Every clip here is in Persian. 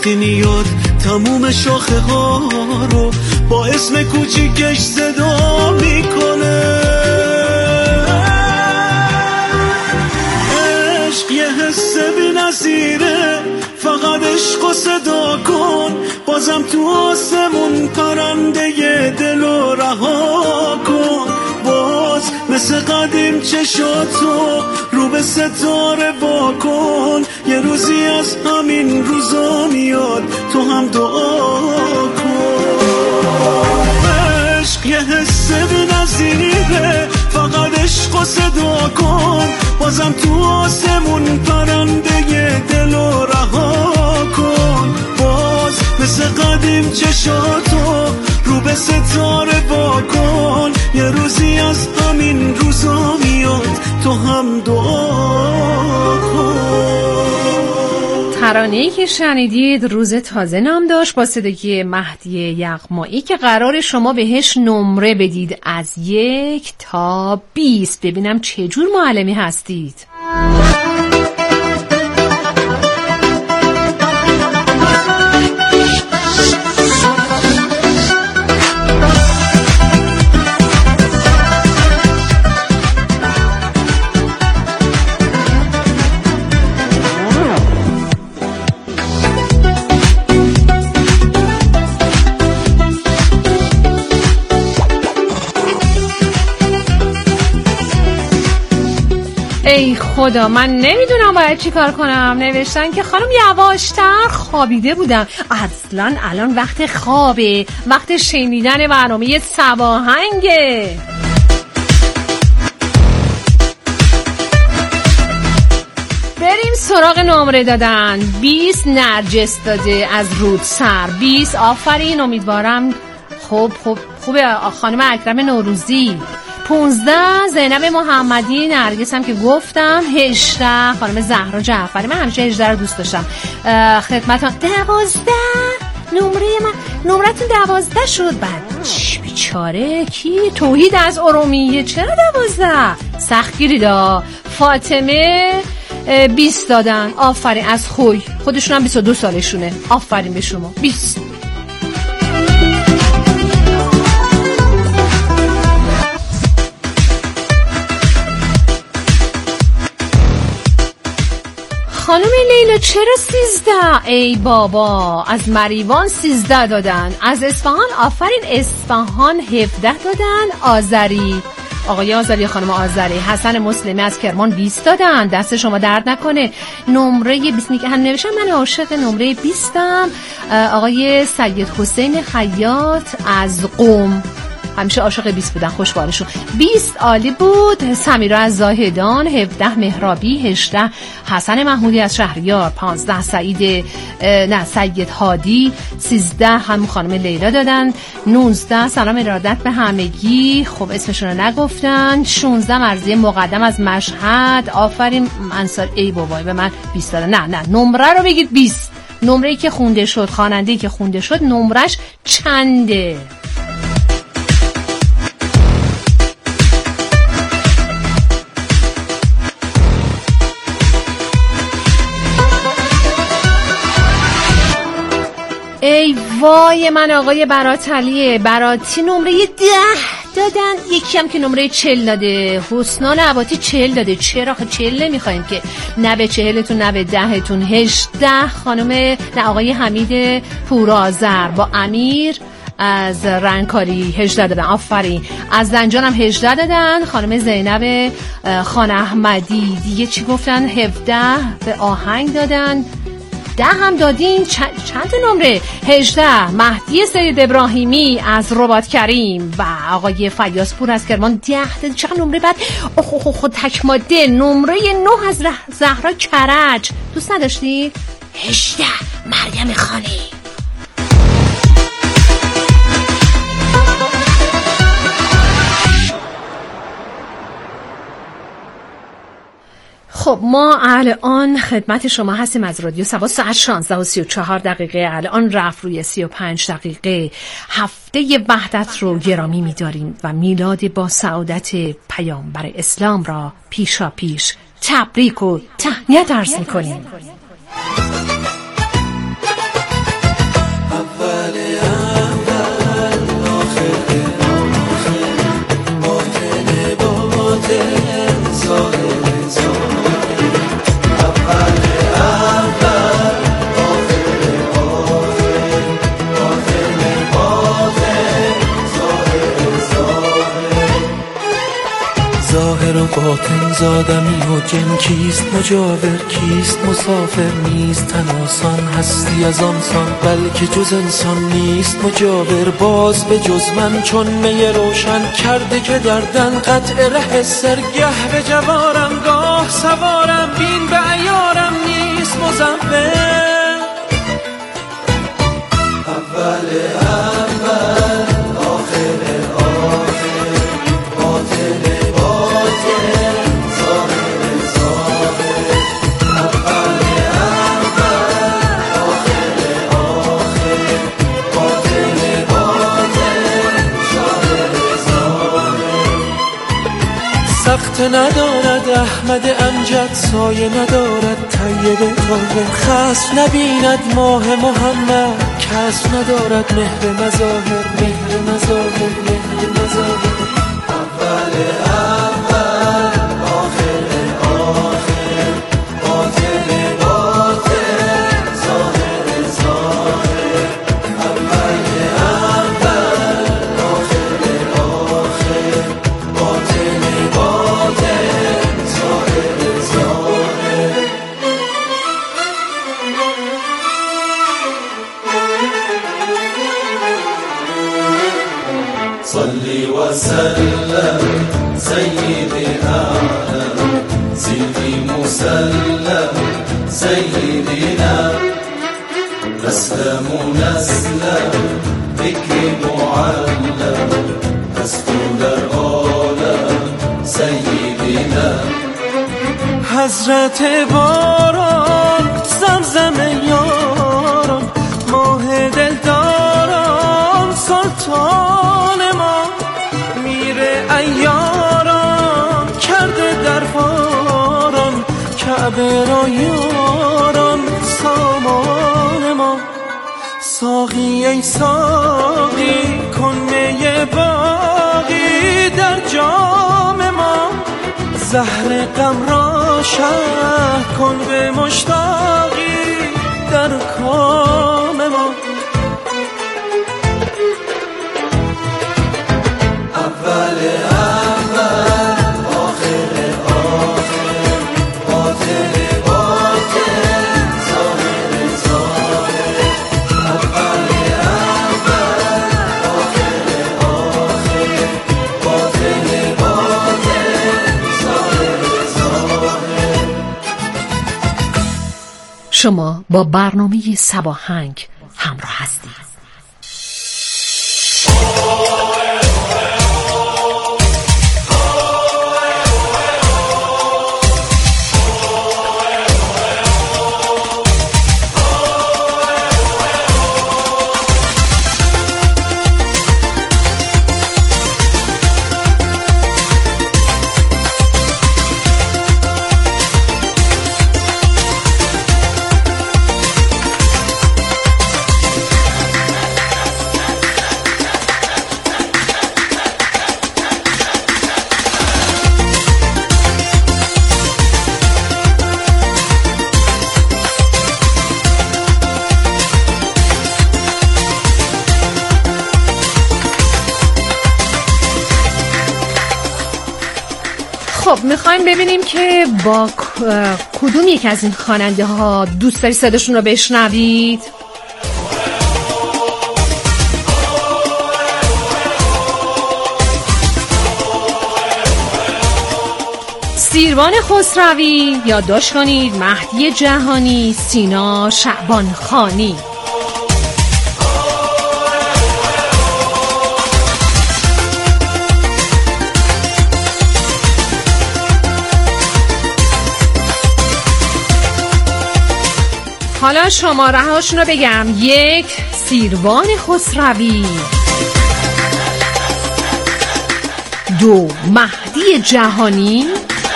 وقتی میاد تموم شاخه ها رو با اسم کوچیکش صدا میکنه. عشق یه حس بی‌نظیره، فقط عشق و صدا کن، بازم تو آسمون پرنده دلو رها کن. باز مثل قدیم چشاتو رو به ستاره وا کن، یه روزی از همین روزا میاد تو هم دعا کن. عشق یه حس بی‌نظیره، فقط عشق و صدا کن، بازم تو آسمون پرنده دلو رها کن. باز مثل قدیم چشاتو رو به ستاره وا کن، یه روزی از همین روزا میاد تو هم دعا کن. ترانه‌ای که شنیدید روز تازه نام داشت با صدای مهدی یغمایی که قرار شما بهش نمره بدید از 1 تا 20. ببینم چه جور معلمی هستید. ای خدا، من نمیدونم باید چی کار کنم. نوشتن که خانم یواشتر، خوابیده بودم. اصلا الان وقت خوابه، وقت شنیدن برنامه سواهنگه. بریم سراغ نمره دادن. 20 نرجس داده از رودسر. 20 آفرین، امیدوارم خوبه. خانم اکرم نوروزی. 15 زینب محمدی. نرگس هم که گفتم. 18 خانم زهرا جعفری. من همیشه 18 رو دوست داشتم. خدمتتون 12 نمرتون 12 شد. بعد بیچاره کی؟ توحید از ارومیه. چرا 12؟ سختگیری دا. فاطمه 20 دادن. آفرین. از خودشون هم 22 سالشونه. آفرین به شما. 20. خانم لیلا چرا 13؟ ای بابا. از مریوان 13 دادن. از اصفهان آفرین. اصفهان 17 دادن. آذری، آقای آذری، خانم آذری. حسن مسلمی از کرمان 20 دادن. دست شما درد نکنه. نمره 20 که هم نوشتم. من عاشق نمره 20م. آقای سید حسین خیاط از قم. همیشه عاشق 20 بودن. خوشبالشون. 20 عالی بود. سمیرا از زاهدان. 17 مهرابی. 18 حسن محمودی از شهریار. 15 سید هادی. 13 هم خانم لیلا دادن. 19 سلام ارادت به همگی. خب اسمشون رو نگفتن. 16 مرضیه مقدم از مشهد. آفرین انصار. ای بابای به من 20 دادن. نه نمره رو بگید 20. نمره‌ای که خونده شد، خواننده‌ای که خونده شد نمرش چنده؟ ای وای من آقای براتلیه. براتی نمره 10 دادن. یکی هم که نمره 40 داده. حسنا نباتی 40 داده. چرا 40 نمیخوایم که؟ نه به 40تون نه به 10تون. 18 خانم آقای حمید پورآذر با امیر از رنگکاری 18 دادن. آفرین. از زنجان هم 18 دادن. خانم زینب خان احمدی. دیگه چی گفتن؟ 17 به آهنگ دادن. 10 هم دادین. چند نمره؟ 18 مهدی سید ابراهیمی از رباط کریم و آقای فیاض پور از کرمان 10 دادین. چقدر نمره بعد؟ خود تک ماده. نمره 9 از زهرا کرج. دوست نداشتی؟ 18 مریم خانی. خب ما الان خدمت شما هستیم از رادیو سبا. ساعت 16:34. الان رفت روی 35 دقیقه. هفته وحدت رو گرامی می‌داریم و میلاد با سعادت پیامبر اسلام را پیشا پیش تبریک و تهنیت عرض می‌کنیم. باطن زادمی و جن کیست مجاور کیست مسافر نیست تن آسان هستی از آنسان بلکه جز انسان نیست مجاور باز به جز من چون می روشن کرده که دردن قطع ره سرگه به جوارم گاه سوارم بین به عیارم نیست مزمبر اول آخر آخر باطن باطن ظاهر ظاهر اول آخر آخر باطن باطن ظاهر ظاهر سخت ندارد احمد امجد سایه ندارد طیب طاهر خصف نبیند ماه محمد کسب ندارد مهر مظاهر مهر مظاهر مهر مظاهر اول آخر آخر باطن باطن ظاهر ظاهر اول آخر آخر باطن باطن ظاهر ظاهر صلي وسلم سيدي أعلم سيدي مسلم سيدنا نسلم نسلم ذكر معلم أسطول العالم سيدنا حضرت باران زمزم یاران ماه دلداران سلطان ما میره ایاران کرده درباران کعبه را یاران سامان ما ساقی ای ساقی کن می باقی در جام ما زهر غم را شرح کن به مشتاقی در کام ما اول آخر آخر باطن باطن ظاهر ظاهر اول آخر آخر باطن باطن ظاهر ظاهر. شما با برنامه صباهنگ همراه هستید. خب میخوایم ببینیم که با کدوم یک از این خواننده ها دوست داری صداشون رو بشنوید. سیروان خسروی، یادداشت کنید، مهدی جهانی، سینا شعبانخانی. حالا شماره هاشون رو بگم: 1 سیروان خسروی، 2 مهدی جهانی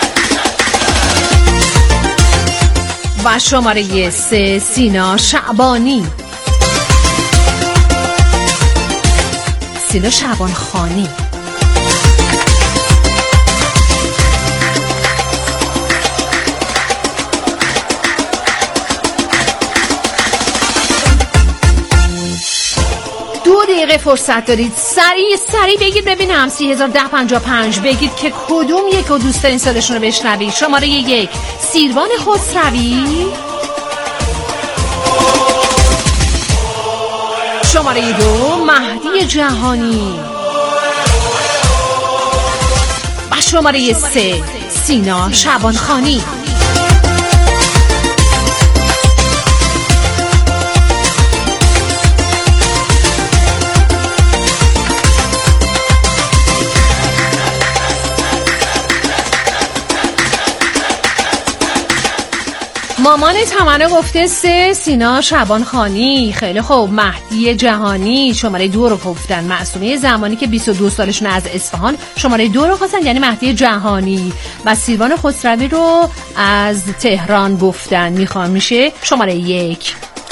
و شماره 3 سینا شعبانی. سینا شعبانخانی. دقیقه فرصت دارید. سریع بگید ببینم 301055 بگید که کدوم یک و دوست دارین صداشون رو بشنوید. شماره 1 سیروان خسروی، شماره 2 مهدی جهانی و شماره 3 سینا شعبانخانی. مامان تمنه گفته 3 سینا شعبانخانی. خیلی خوب. مهدی جهانی شماره 2 رو گفتن. معصومه زمانی که 22 سالشون از اصفهان شماره 2 رو خواستن، یعنی مهدی جهانی. و سیروان خسروی رو از تهران گفتن. میخوام میشه شماره 1.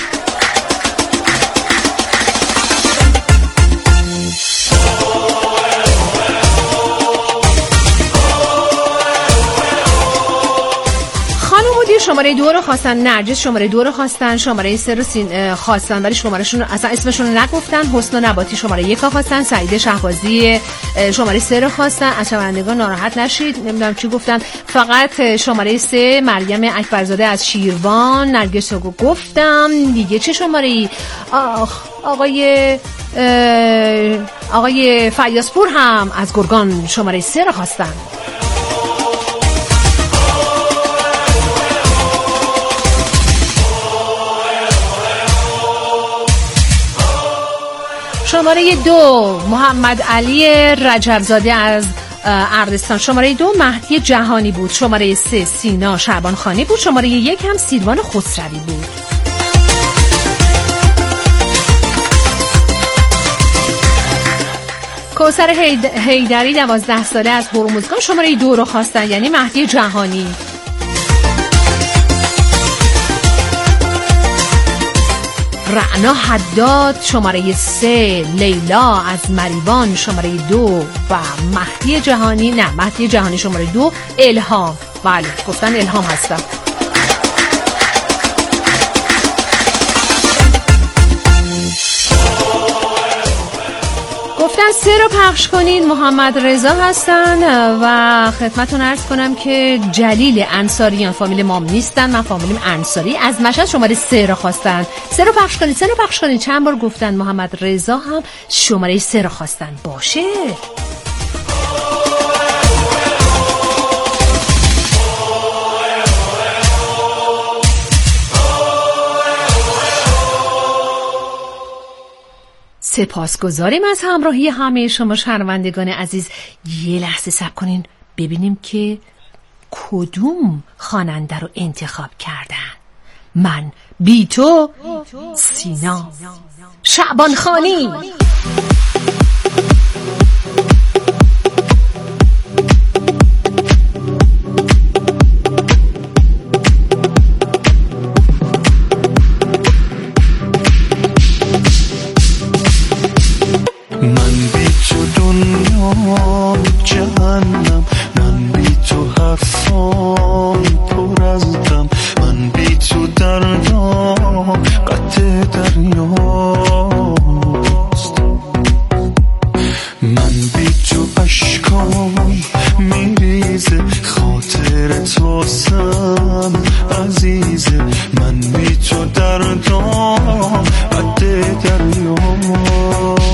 شماره 2 رو خواستن. نرجس شماره 2 رو خواستن. شماره 3 رو خواستن ولی شمارهشون اصلا اسمشون رو نگفتن. حسن نباتی شماره 1 رو خواستن. سعید شهبازی شماره 3 رو خواستن. از شنوندگان ناراحت نشید، نمیدونم چی گفتن. فقط شماره 3 مریم اکبرزاده از شیروان. نرگس رو گفتم. دیگه چه شماره ای؟ آقای فیاضپور هم از گرگان شماره 3 رو خواستن. شماره 2 محمد علی رجبزاده از اردستان. شماره 2 مهدی جهانی بود. شماره 3 سینا شعبانخانی بود. شماره 1 هم سیروان خسروی بود. کوثر حیدری 12 ساله از هرمزگان شماره 2 رو خواستن، یعنی مهدی جهانی. رعنا حداد شماره 3 لیلا از مریوان شماره 2 و مهدی جهانی شماره 2 الهام. بله گفتن الهام هستم. گفتن 3 رو پخش کنین. محمد رضا هستن و خدمتتون عرض کنم که جلیل انصاریان فامیل مام نیستن، من فامیلیم انصاری از مشهد شماره 3 رو خواستن. 3 رو پخش کنین. چند بار گفتن. محمد رضا هم شماره 3 رو خواستن. باشه. سپاسگزاریم از همراهی همه شما شنوندگان عزیز. یه لحظه صبر کنین ببینیم که کدوم خواننده رو انتخاب کردن. من بی تو سینا شعبانخانی. من بی تو دنیا جهنم، من بی تو حرفام پر از دم، من بی تو دردام قطع دریاست، من بی تو اشکام میریزه، خاطرت واسم عزیزه، من بی تو دردام قطع دریاست،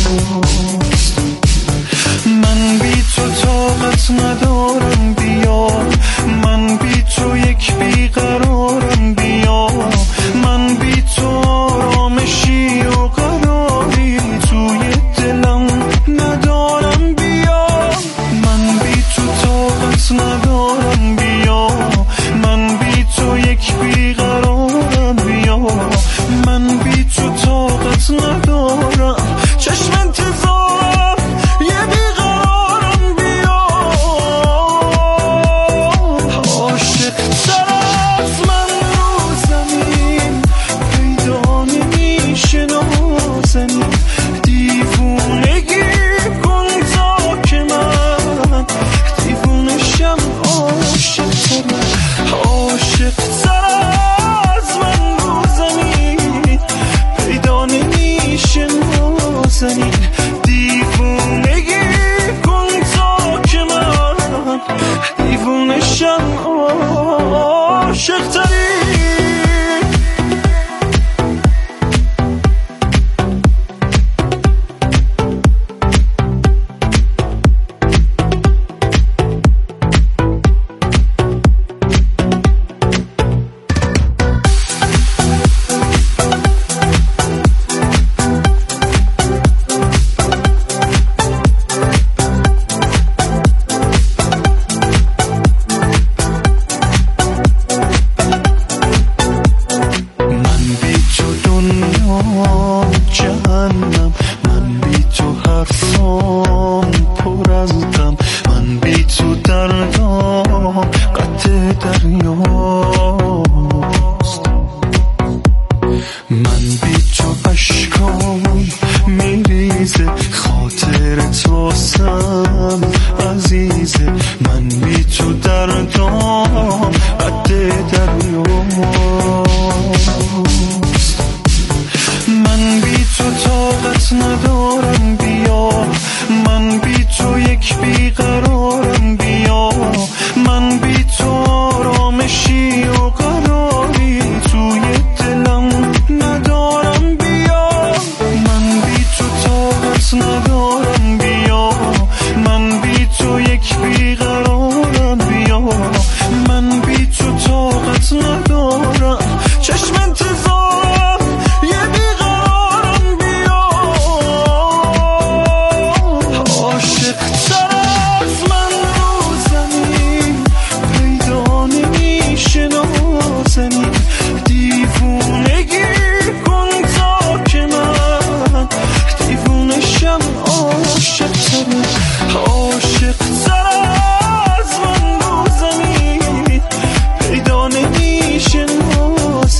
من بی تو طاقت ندارم بیا، من بی تو یک بیقرارم بیا، من بی تو آرامشی و قراری توی دلم ندارم بیا، من بی تو طاقت ندارم بیا، من بی تو یک بیقرارم بیا، من بی تو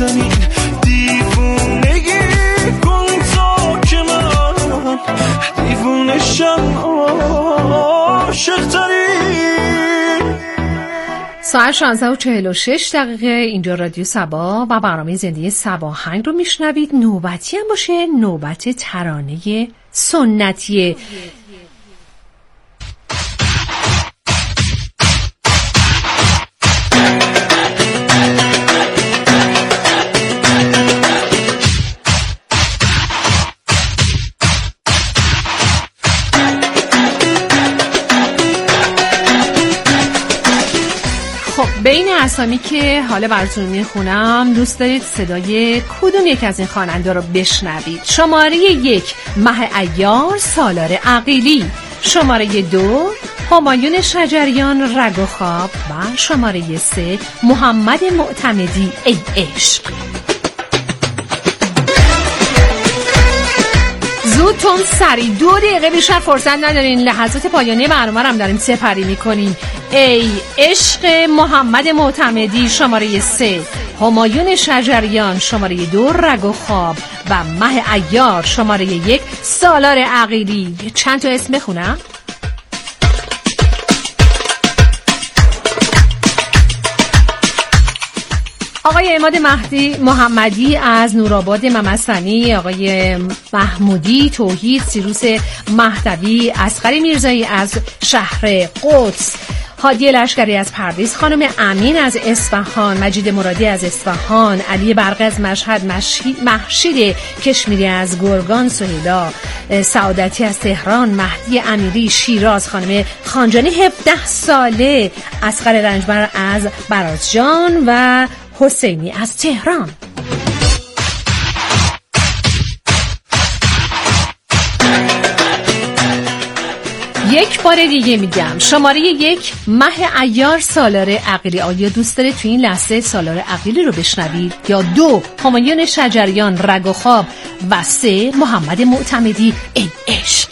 میزنی دیوونگی کن تا که من دیوونشم عاشق تری. ساعت 16:46 اینجا رادیو صبا و برنامه زندگی صباهنگ رو میشنوید. نوبتی هم باشه، نوبت ترانه سنتیه. بین اسامی که حالا براتون میخونم دوست دارید صدای کدوم یک از این خواننده رو بشنوید؟ شماره 1 مه عیار سالار عقیلی، شماره 2 همایون شجریان رگ و خواب و شماره 3 محمد معتمدی ای عشق. زودتون سری 2 دقیقه بیشتر فرصت ندارین، لحظات پایانی برنامه رو هم داریم سپری میکنیم. ای عشق محمد معتمدی شماره 3، همایون شجریان شماره 2 رگ و خواب و مه عیار شماره 1 سالار عقیلی. چند تا اسم بخونم؟ آقای عماد مهدی محمدی از نورآباد ممسنی، آقای محمودی توحید، سیروس مهدوی، اصغری میرزایی از شهر قدس، هادی لشکری از پردیس، خانم امین از اصفهان، مجید مرادی از اصفهان، علی برقی از مشهد، محشید کشمیری از گرگان، سهیلا سعادتی از تهران، مهدی امیری شیراز، خانم خانجانی 17 ساله، اصغر رنجبر از برازجان و حسینی از تهران. یک بار دیگه میگم، شماره 1 مه عیار سالار عقیلی. آیا دوست داره تو این لحظه سالار عقیلی رو بشنوید؟ یا 2 همایون شجریان رگ و خواب و 3 محمد معتمدی ای عشق؟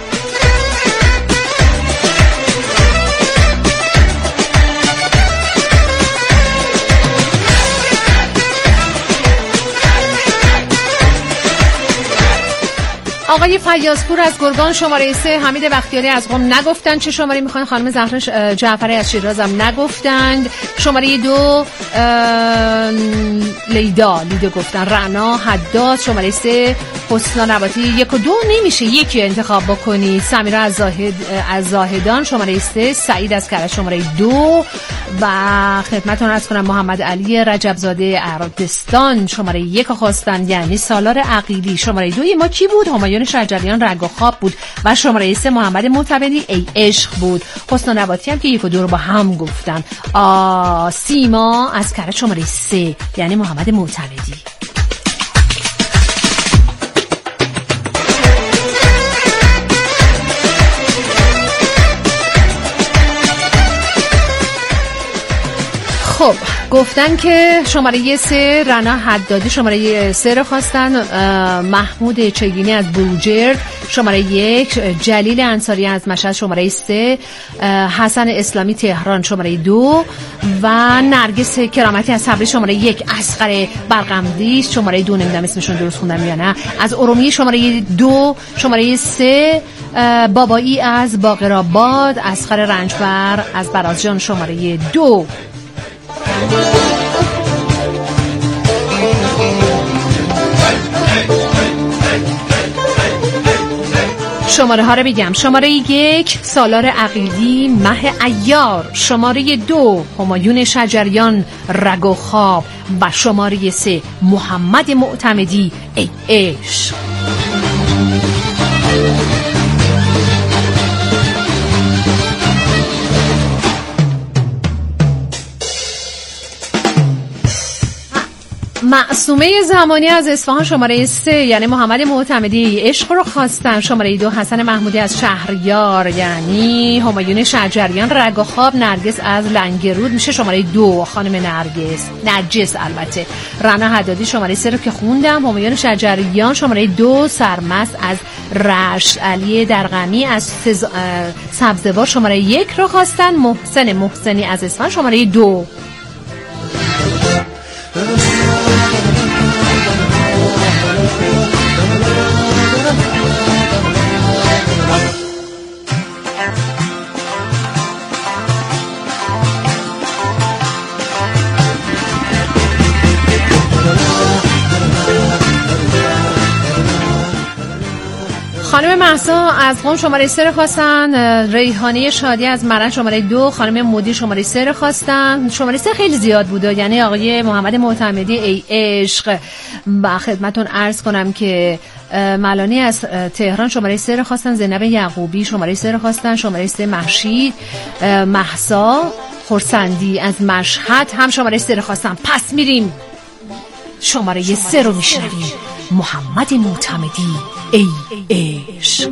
آقای فیاضپور از گرگان شماره 3، حمید بختیاری از قم نگفتن چه شماره میخواین، خانم زهرا جعفری از شیراز هم نگفتند. شماره 2 لیدا گفتن، رعنا حداد شماره 3، حسنا نباتی 1 و 2 نمیشه، یکی انتخاب بکنی. سمیرا از زاهدان شماره 3، سعید از کرج شماره 2 و خدمتتون عرض کنم محمد علی رجبزاده اردستان شماره 1 خواستن، یعنی سالار عقیلی. شماره 2 ما کی بود؟ همایون شجریان رگ و خواب بود و شماره 3 محمد معتمدی ای عشق بود. حسنا نباتی هم که 1 و 2 رو با هم گفتن. سیما از کرج شماره 3، یعنی محمد معتمدی. خب گفتن که شماره 3 رنا حدادی شماره 3 رو خواستن، محمود چگینی از بروجرد شماره 1، جلیل انصاری از مشهد شماره 3، حسن اسلامی تهران شماره 2 و نرگس کرامتی از صبری شماره 1، اصغر برقمدی شماره 2 نمیدونم اسمشون درست خوندم یا نه، از ارومیه شماره 2، شماره 3 بابایی از باقرآباد، اصغر رنجبر از برازجان شماره 2. شماره ها رو بگم: شماره 1 سالار عقیلی مه عیار، شماره 2 همایون شجریان رگ و خواب و شماره 3 محمد معتمدی ای عشق. معصومه زمانی از اصفهان شماره 3، یعنی محمد معتمدی عشق رو خواستن. شماره 2 حسن محمودی از شهریار، یعنی همایون شجریان رگ و خواب. نرگس از لنگرود میشه شماره 2 خانم نرجس البته. رنا حدادی شماره 3 رو که خوندم. همایون شجریان شماره 2 سرمست از رشت. علی درغمی از سبزوار شماره 1 رو خواستن. محسنی از اصفهان شماره 2. خانم مهسا از قم شماره 3 خواستن، ریحانه شادی از مرن شماره 2، خانم مودی شماره 3 خواستن. شماره 3 خیلی زیاد بوده، یعنی آقای محمد معتمدی ای عشق. و خدمتون عرض کنم که ملانی از تهران شماره 3 خواستن، زینب یعقوبی شماره 3 خواستن، شماره 3 محشید، مهسا خورسندی از مشهد هم شماره 3 خواستن. پس میریم شماره 3 رو میشنویم. محمد معتمدی ای عشق.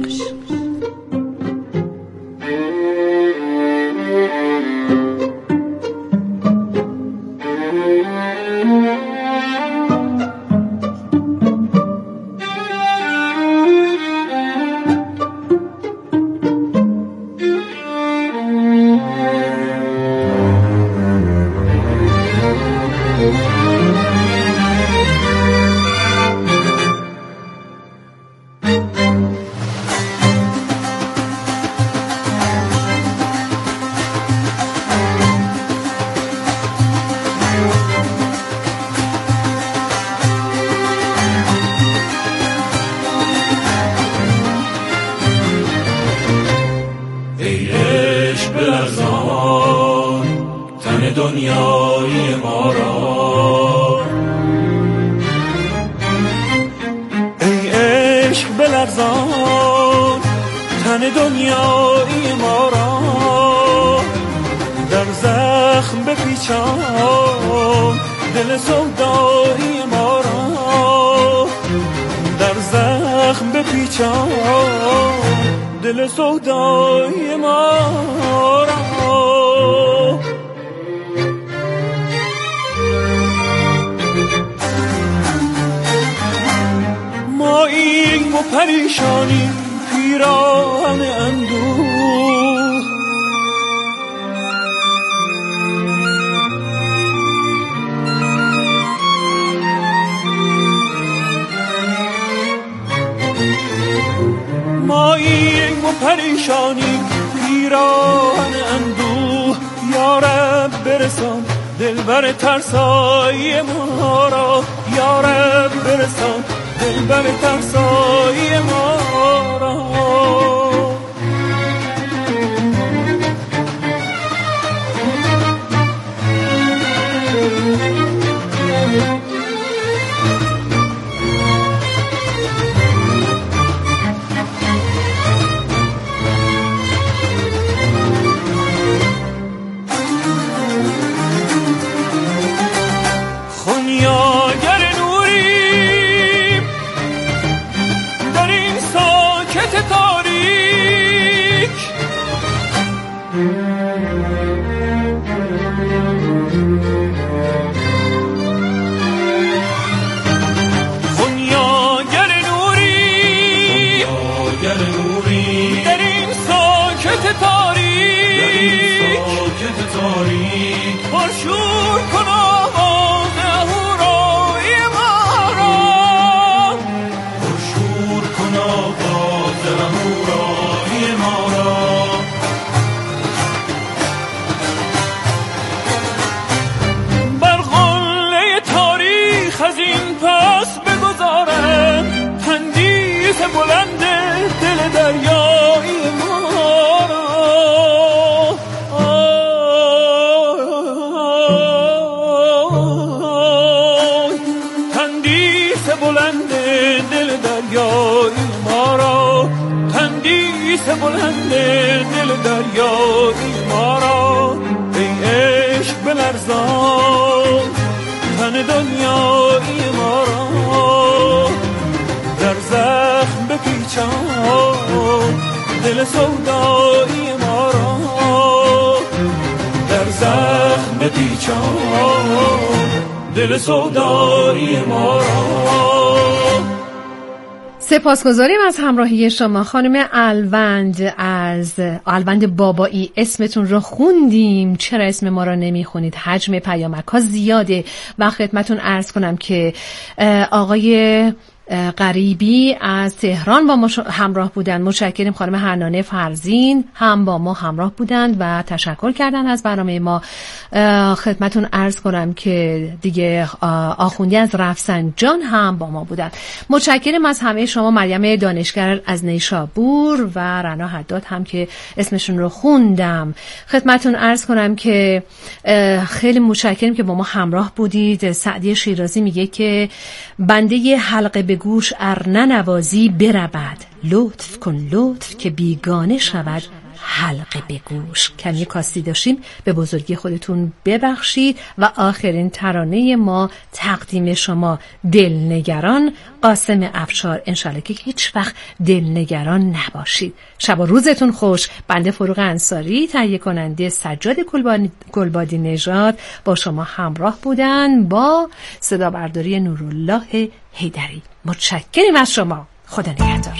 دنیای ما را ای عشق بلرزان تن دنیای ما را، در زخم بپیچان دل سودایی ما را، در زخم بپیچان دل سودایی ما را. ما این و پریشانی پیران اندوه، ما این و پریشانی پیران اندوه، یارب برسان دلبر ترسای ما را، یارب برسان دلبر ترسای ما را. پرشور کن آواز اهورای ما را، پرشور کن آواز اهورای ما را. بر قله تاریخ از این پس بگذارم تندیس بلند دل دریای ما را. بلند دل دریای ما را، ای عشق بلرزان تن دنیای ما را، در زخم بپیچان دل سودایی ما را، در زخم بپیچان دل سودایی ما را. سپاسگزاریم از همراهی شما خانم الوند از الوند بابایی. اسمتون رو خوندیم، چرا اسم ما رو نمیخونید؟ حجم پیامک ها زیاده و خدمتون عرض کنم که آقای غریبی از تهران با ما همراه بودند. متشکریم. خانم حنانه فرزین هم با ما همراه بودند و تشکر کردن از برنامه ما. خدمتون عرض کنم که دیگه آخوندی از رفسنجان هم با ما بودند. متشکریم از همه شما. مریم دانشگر از نیشابور و رنا حداد هم که اسمشون رو خوندم. خدمتون عرض کنم که خیلی متشکریم که با ما همراه بودید. سعدی شیرازی میگه که بنده حلقه به گوش ار ننوازی برود، لطف کن لطف که بیگانه شود حلقه به گوش. کمی کاستی داشتیم، به بزرگی خودتون ببخشید. و آخرین ترانه ما تقدیم شما، دلنگران، قاسم افشار. انشالله که هیچ وقت دلنگران نباشید. شب و روزتون خوش. بنده فروغ انصاری، تهیه کننده سجاد گلبادی نژاد با شما همراه بودن با صدا برداری نورالله حیدری. متشکریم از شما. خدا نگهدار.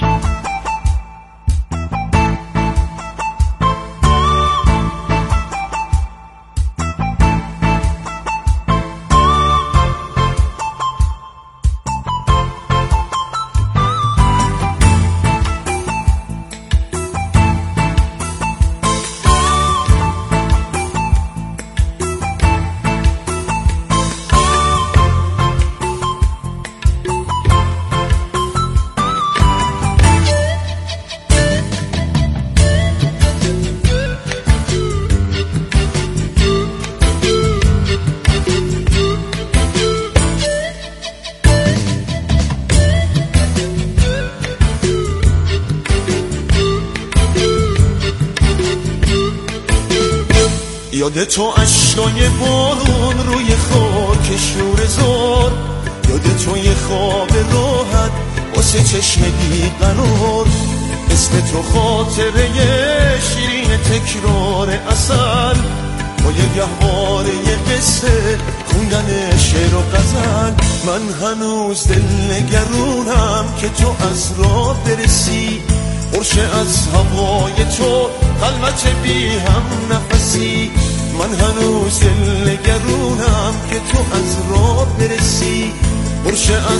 یاد تو اشکای بارون روی خاک شور زار، یاد تو یه خواب راحت واسه چشم بیقرار، اسم تو خاطره شیرین تکرار اصل، با یه گهواره یه قصه خوندن شعر و غزل. من هنوز دلنگرونم که تو از راه برسی، برشه از هوای تو خلوت بی هم نفسی. من هنوز دلنگرونم که تو از راه برسی، برشه از